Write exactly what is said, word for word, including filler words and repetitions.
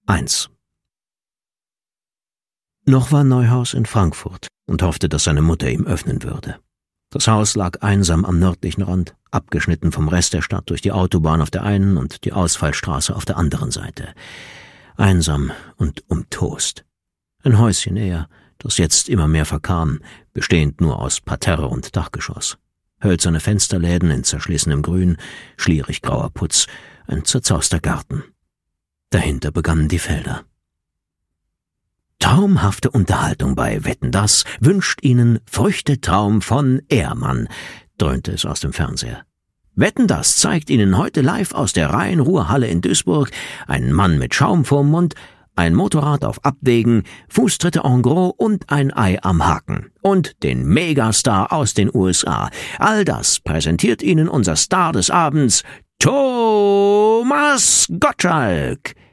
eins. Noch war Neuhaus in Frankfurt und hoffte, dass seine Mutter ihm öffnen würde. Das Haus lag einsam am nördlichen Rand, abgeschnitten vom Rest der Stadt durch die Autobahn auf der einen und die Ausfallstraße auf der anderen Seite. Einsam und umtost. Ein Häuschen eher, das jetzt immer mehr verkam, bestehend nur aus Parterre und Dachgeschoss. Hölzerne Fensterläden in zerschlissenem Grün, schlierig grauer Putz, ein zerzauster Garten. Dahinter begannen die Felder. Traumhafte Unterhaltung bei Wetten, das wünscht Ihnen Früchtetraum von Ehrmann, dröhnte es aus dem Fernseher. Wetten, das zeigt Ihnen heute live aus der Rhein-Ruhr-Halle in Duisburg einen Mann mit Schaum vorm Mund, ein Motorrad auf Abwägen, Fußtritte en gros und ein Ei am Haken. Und den Megastar aus den U S A. All das präsentiert Ihnen unser Star des Abends, Thomas Gottschalk.